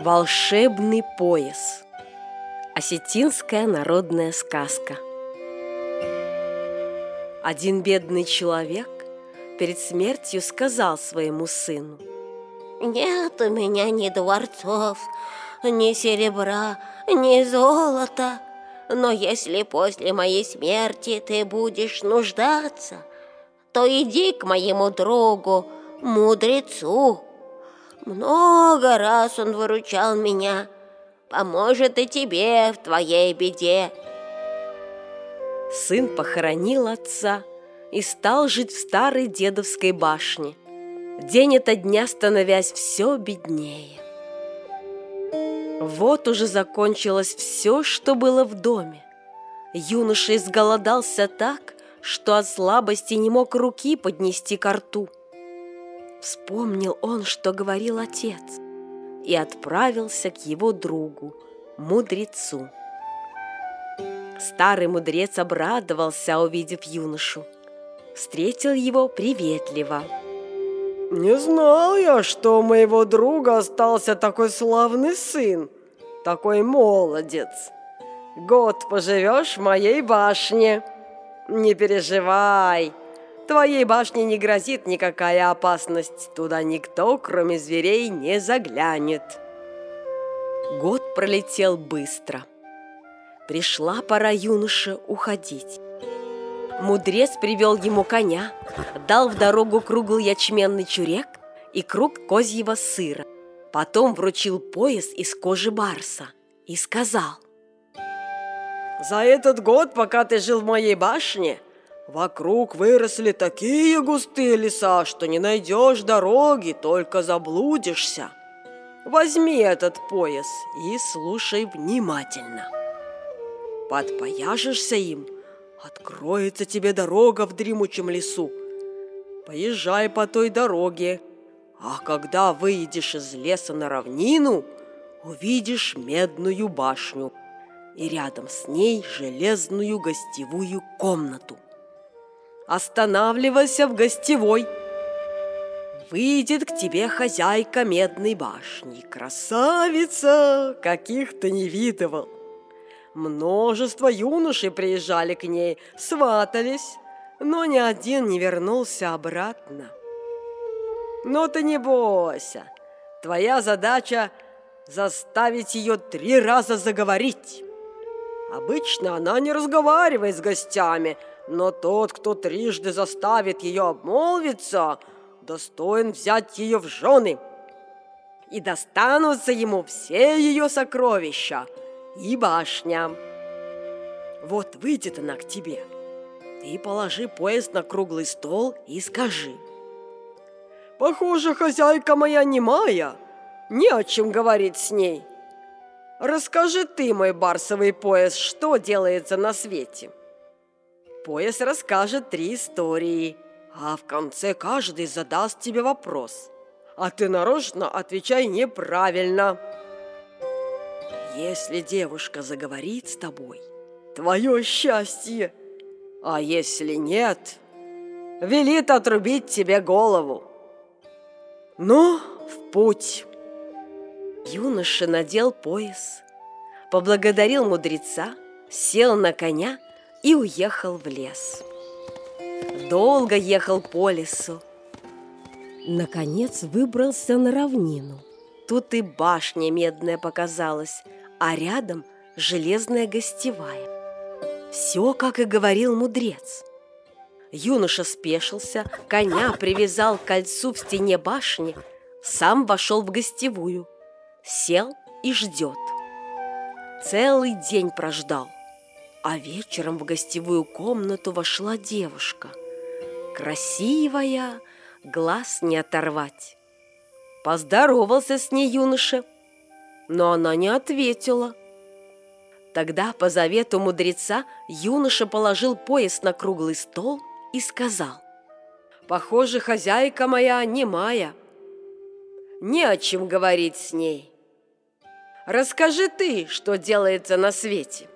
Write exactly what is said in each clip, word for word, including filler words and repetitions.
Волшебный пояс. Осетинская народная сказка. Один бедный человек перед смертью сказал своему сыну: «Нет у меня ни дворцов, ни серебра, ни золота, но если после моей смерти ты будешь нуждаться, то иди к моему другу, мудрецу. Много раз он выручал меня, поможет и тебе в твоей беде». Сын похоронил отца и стал жить в старой дедовской башне, день ото дня становясь все беднее. Вот уже закончилось все, что было в доме. Юноша изголодался так, что от слабости не мог руки поднести ко рту. Вспомнил он, что говорил отец, и отправился к его другу, мудрецу. Старый мудрец обрадовался, увидев юношу. Встретил его приветливо. «Не знал я, что у моего друга остался такой славный сын, такой молодец. Год поживешь в моей башне. Не переживай, твоей башне не грозит никакая опасность, туда никто, кроме зверей, не заглянет». Год пролетел быстро. Пришла пора юноше уходить. Мудрец привел ему коня, дал в дорогу круглый ячменный чурек и круг козьего сыра. Потом вручил пояс из кожи барса и сказал: «За этот год, пока ты жил в моей башне, вокруг выросли такие густые леса, что не найдешь дороги, только заблудишься. Возьми этот пояс и слушай внимательно. Подпояжешься им, откроется тебе дорога в дремучем лесу. Поезжай по той дороге, а когда выйдешь из леса на равнину, увидишь медную башню и рядом с ней железную гостевую комнату. Останавливайся в гостевой. Выйдет к тебе хозяйка медной башни, красавица, каких ты не видывал. Множество юношей приезжали к ней, сватались, но ни один не вернулся обратно. Но ты не бойся, твоя задача заставить ее три раза заговорить. Обычно она не разговаривает с гостями, но тот, кто трижды заставит ее обмолвиться, достоин взять ее в жены. И достанутся ему все ее сокровища и башня. Вот выйдет она к тебе. Ты положи пояс на круглый стол и скажи: «Похоже, хозяйка моя немая, не о чем говорить с ней. Расскажи ты, мой барсовый пояс, что делается на свете». Пояс расскажет три истории, а в конце каждый задаст тебе вопрос, а ты нарочно отвечай неправильно. Если девушка заговорит с тобой, твое счастье, а если нет, велит отрубить тебе голову. Ну, в путь. Юноша надел пояс, поблагодарил мудреца, сел на коня и уехал в лес. Долго ехал по лесу. Наконец выбрался на равнину. Тут и башня медная показалась, а рядом железная гостевая. Все, как и говорил мудрец. Юноша спешился, коня привязал к кольцу в стене башни, сам вошел в гостевую, сел и ждет. Целый день прождал, а вечером в гостевую комнату вошла девушка. Красивая, глаз не оторвать. Поздоровался с ней юноша, но она не ответила. Тогда по завету мудреца юноша положил пояс на круглый стол и сказал: «Похоже, хозяйка моя немая. Не о чем говорить с ней. Расскажи ты, что делается на свете».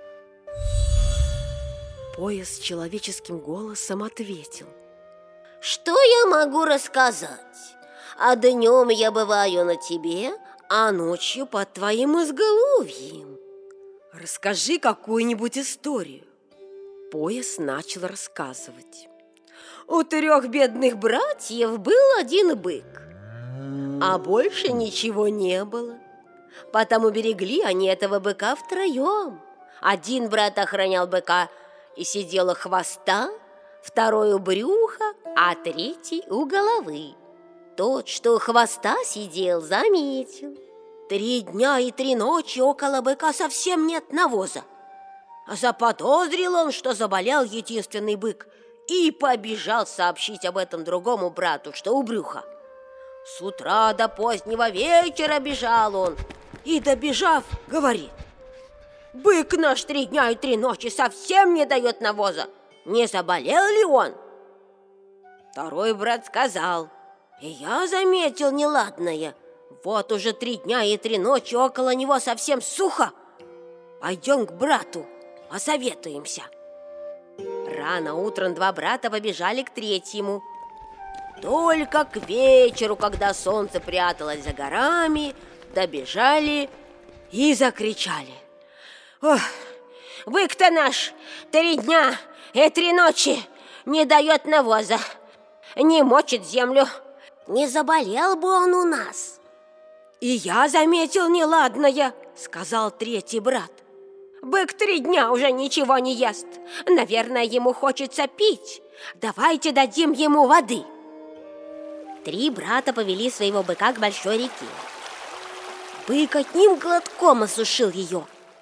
Пояс человеческим голосом ответил: «Что я могу рассказать? А днем я бываю на тебе, а ночью под твоим изголовьем. Расскажи какую-нибудь историю. Пояс начал рассказывать. У трех бедных братьев был один бык, а больше ничего не было. Потому берегли они этого быка втроем. Один брат охранял быка и сидел у хвоста, второй у брюха, а третий у головы. Тот, что у хвоста сидел, заметил. Три дня и три ночи около быка совсем нет навоза. Заподозрил он, что заболел единственный бык, и побежал сообщить об этом другому брату, что у брюха. С утра до позднего вечера бежал он, и, добежав, говорит: «Бык наш три дня и три ночи совсем не дает навоза. Не заболел ли он?» Второй брат сказал: «И я заметил неладное. Вот уже три дня и три ночи около него совсем сухо. Пойдем к брату, посоветуемся». Рано утром два брата побежали к третьему. Только к вечеру, когда солнце пряталось за горами, добежали и закричали: «Ох, бык-то наш три дня и три ночи не дает навоза, не мочит землю. Не заболел бы он у нас?» «И я заметил неладное», — сказал третий брат. «Бык три дня уже ничего не ест. Наверное, ему хочется пить. Давайте дадим ему воды». Три брата повели своего быка к большой реке. Бык одним глотком осушил ее,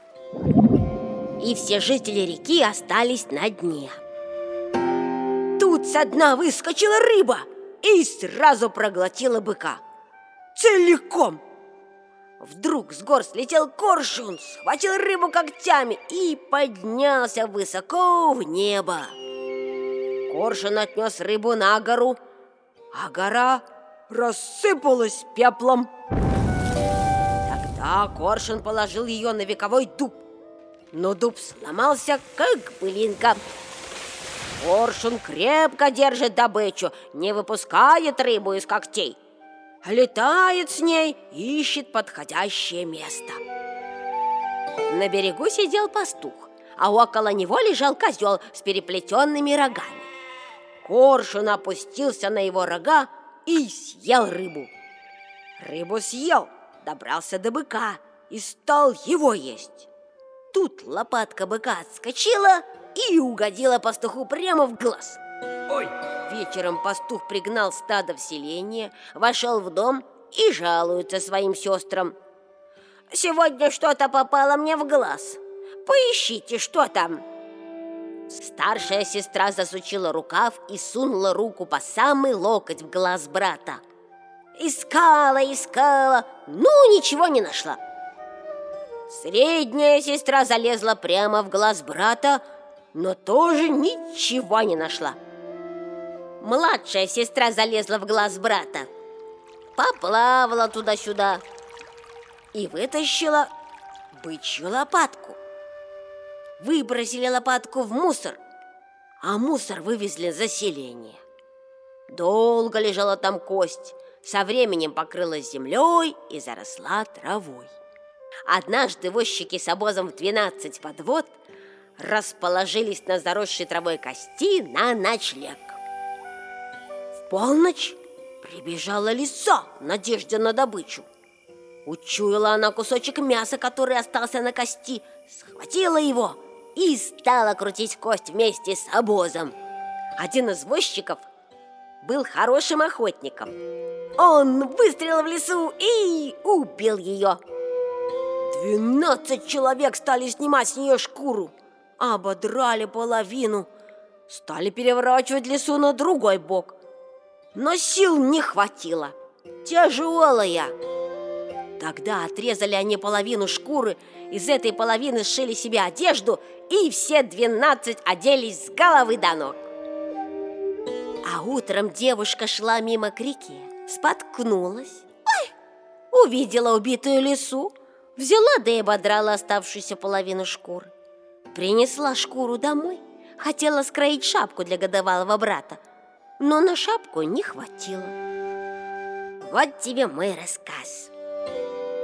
и все жители реки остались на дне. Тут со дна выскочила рыба и сразу проглотила быка целиком. Вдруг с гор слетел коршун, схватил рыбу когтями и поднялся высоко в небо. Коршун отнес рыбу на гору, а гора рассыпалась пеплом. Тогда коршун положил ее на вековой дуб, но дуб сломался, как пылинка. Коршун крепко держит добычу, не выпускает рыбу из когтей. Летает с ней, ищет подходящее место. На берегу сидел пастух, а около него лежал козел с переплетенными рогами. Коршун опустился на его рога и съел рыбу. Рыбу съел, добрался до быка и стал его есть. Тут лопатка быка отскочила и угодила пастуху прямо в глаз. Ой! Вечером пастух пригнал стадо в селение, вошел в дом и жалуется своим сестрам: «Сегодня что-то попало мне в глаз. Поищите, что там». Старшая сестра засучила рукав и сунула руку по самый локоть в глаз брата. Искала, искала, ну ничего не нашла. Средняя сестра залезла прямо в глаз брата, но тоже ничего не нашла. Младшая сестра залезла в глаз брата, поплавала туда-сюда и вытащила бычью лопатку. Выбросили лопатку в мусор, а мусор вывезли за селение. Долго лежала там кость, со временем покрылась землей и заросла травой. Однажды возчики с обозом в двенадцать подвод расположились на заросшей травой кости на ночлег. В полночь прибежала лиса в надежде на добычу. Учуяла она кусочек мяса, который остался на кости, схватила его и стала крутить кость вместе с обозом. Один из возчиков был хорошим охотником. Он выстрелил в лису и убил ее. Двенадцать человек стали снимать с нее шкуру, ободрали половину, стали переворачивать лису на другой бок. Но сил не хватило, тяжелая. Тогда отрезали они половину шкуры, из этой половины сшили себе одежду, и все двенадцать оделись с головы до ног. А утром девушка шла мимо к реке, споткнулась, ой, увидела убитую лису, взяла да и ободрала оставшуюся половину шкуры. Принесла шкуру домой, хотела скроить шапку для годовалого брата, но на шапку не хватило. Вот тебе мой рассказ.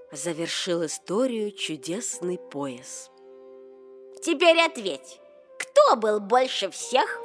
завершил историю чудесный пояс. Теперь ответь, кто был больше всех?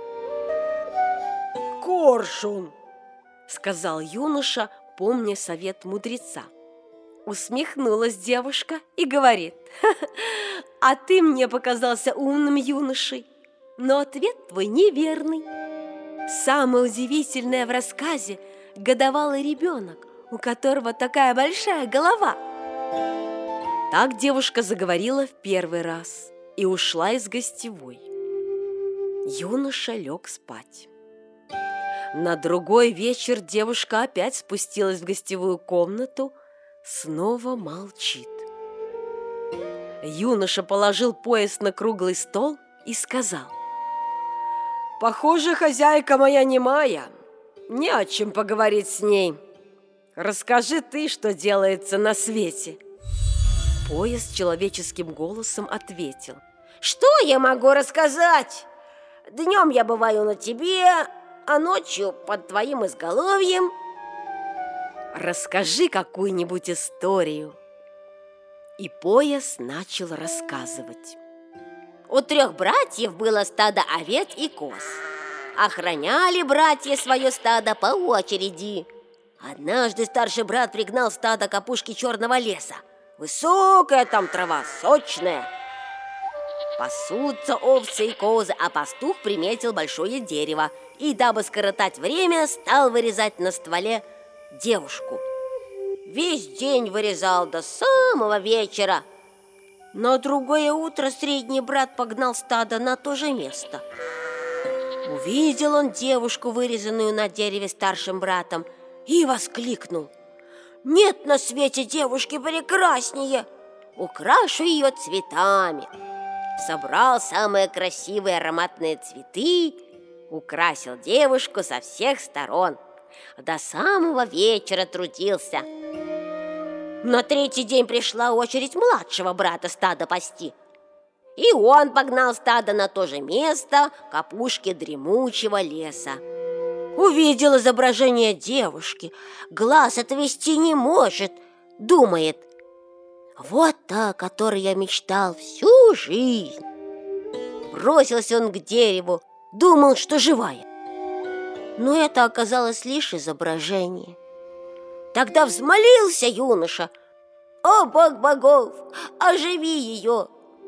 Коршун, сказал юноша, помня совет мудреца. Усмехнулась девушка и говорит: а ты мне показался умным юношей, но ответ твой неверный. Самое удивительное в рассказе – годовалый ребенок, у которого такая большая голова. Так девушка заговорила в первый раз и ушла из гостевой. Юноша лег спать. На другой вечер девушка опять спустилась в гостевую комнату, снова молчит. Юноша положил пояс на круглый стол и сказал: похоже, хозяйка моя немая, не о чем поговорить с ней. Расскажи ты, что делается на свете. Пояс человеческим голосом ответил: что я могу рассказать? Днем я бываю на тебе, а ночью под твоим изголовьем. Расскажи какую-нибудь историю. И пояс начал рассказывать. У трех братьев было стадо овец и коз. Охраняли братья свое стадо по очереди. Однажды старший брат пригнал стадо к опушке черного леса. Высокая там трава, сочная. Пасутся овцы и козы, а пастух приметил большое дерево и, дабы скоротать время, стал вырезать на стволе девушку. Весь день вырезал до самого вечера. На другое утро средний брат погнал стадо на то же место. Увидел он девушку, вырезанную на дереве старшим братом, и воскликнул: нет на свете девушки прекраснее, украшу ее цветами. Собрал самые красивые ароматные цветы, украсил девушку со всех сторон. До самого вечера трудился. На третий день пришла очередь младшего брата стадо пасти. И он погнал стадо на то же место, к опушке дремучего леса. Увидел изображение девушки, глаз отвести не может. Думает: вот та, о которой я мечтал всю жизнь. Бросился он к дереву, думал, что живая. Но это оказалось лишь изображение. Тогда взмолился юноша: о, бог богов, оживи ее!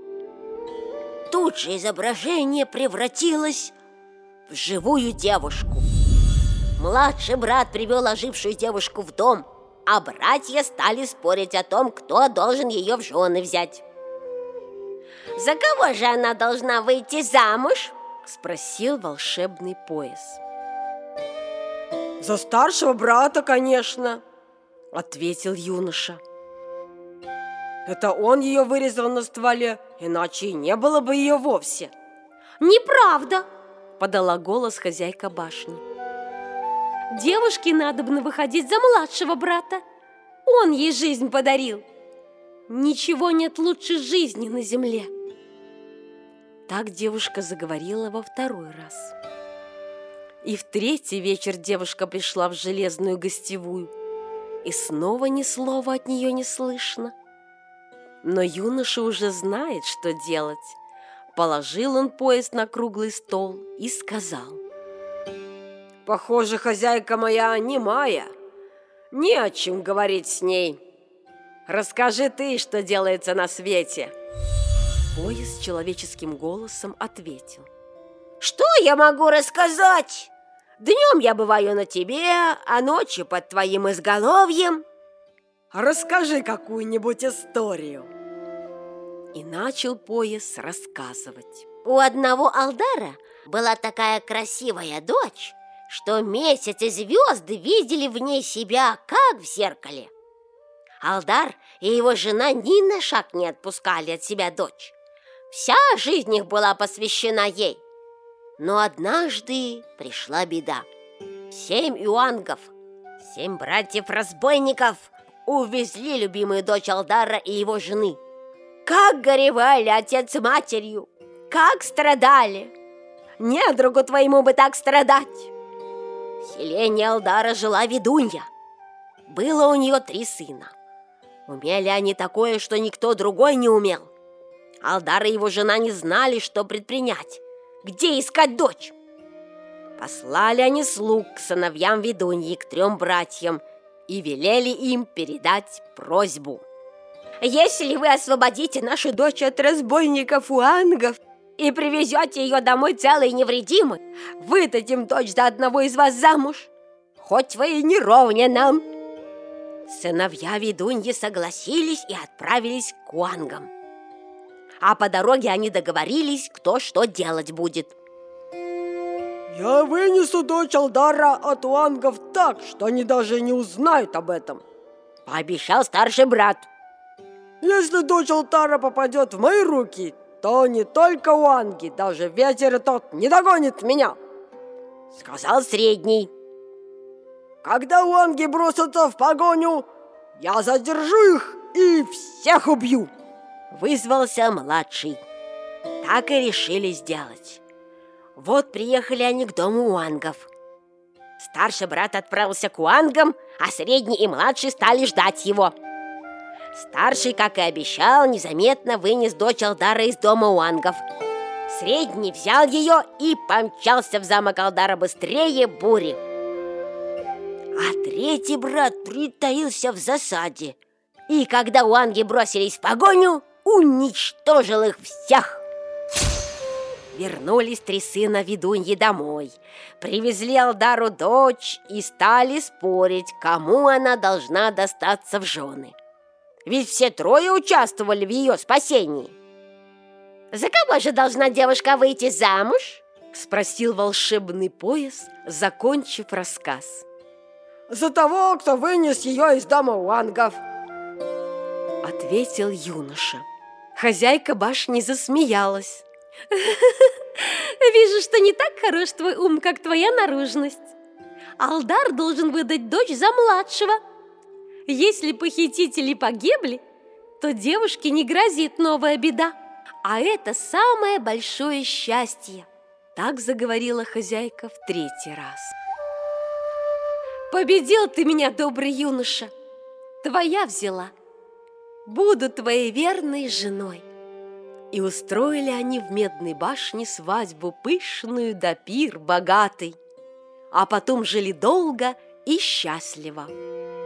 Тут же изображение превратилось в живую девушку. Младший брат привел ожившую девушку в дом, а братья стали спорить о том, кто должен ее в жены взять. «За кого же она должна выйти замуж?» – спросил волшебный пояс. За старшего брата, конечно, ответил юноша. Это он ее вырезал на стволе, иначе и не было бы ее вовсе. Неправда, подала голос хозяйка башни. Девушке надобно выходить за младшего брата. Он ей жизнь подарил. Ничего нет лучше жизни на земле. Так девушка заговорила во второй раз. И в третий вечер девушка пришла в железную гостевую, и снова ни слова от нее не слышно. Но юноша уже знает, что делать. Положил он пояс на круглый стол и сказал: похоже, хозяйка моя немая, не о чем говорить с ней. Расскажи ты, что делается на свете. Пояс человеческим голосом ответил: что я могу рассказать? Днем я бываю на тебе, а ночью под твоим изголовьем. Расскажи какую-нибудь историю. И начал пояс рассказывать. У одного Алдара была такая красивая дочь, что месяц и звезды видели в ней себя, как в зеркале. Алдар и его жена ни на шаг не отпускали от себя дочь. Вся жизнь их была посвящена ей. Но однажды пришла беда. Семь юангов, семь братьев-разбойников увезли любимую дочь Алдара и его жены. Как горевали отец с матерью, как страдали! Недругу твоему бы так страдать! В селении Алдара жила ведунья. Было у нее три сына. Умели они такое, что никто другой не умел. Алдар и его жена не знали, что предпринять, где искать дочь. Послали они слуг к сыновьям ведуньи, к трем братьям, и велели им передать просьбу. «Если вы освободите нашу дочь от разбойников уангов и привезете ее домой целой и невредимой, выдадим дочь за одного из вас замуж, хоть вы и не ровня нам». Сыновья ведуньи согласились и отправились к уангам. А по дороге они договорились, кто что делать будет. «Я вынесу дочь Алдара от уангов так, что они даже не узнают об этом», — пообещал старший брат. «Если дочь Алдара попадет в мои руки, то не только уанги, даже ветер тот не догонит меня», — сказал средний. «Когда уанги бросятся в погоню, я задержу их и всех убью», — вызвался младший. Так и решили сделать. Вот приехали они к дому уангов. Старший брат отправился к уангам, а средний и младший стали ждать его. Старший, как и обещал, незаметно вынес дочь Алдара из дома уангов. Средний взял ее и помчался в замок Алдара быстрее бури. А третий брат притаился в засаде, и когда уанги бросились в погоню, уничтожил их всех. Вернулись три сына ведуньи домой, привезли Алдару дочь и стали спорить, кому она должна достаться в жены. Ведь все трое участвовали в ее спасении. «За кого же должна девушка выйти замуж?» — спросил волшебный пояс, закончив рассказ. «За того, кто вынес ее из дома уангов», — ответил юноша. Хозяйка башни засмеялась. «Вижу, что не так хорош твой ум, как твоя наружность. Алдар должен выдать дочь за младшего. Если похитители погибли, то девушке не грозит новая беда, а это самое большое счастье». Так заговорила хозяйка в третий раз. «Победил ты меня, добрый юноша, твоя взяла. Буду твоей верной женой». И устроили они в Медной башне свадьбу пышную да пир богатый, а потом жили долго и счастливо.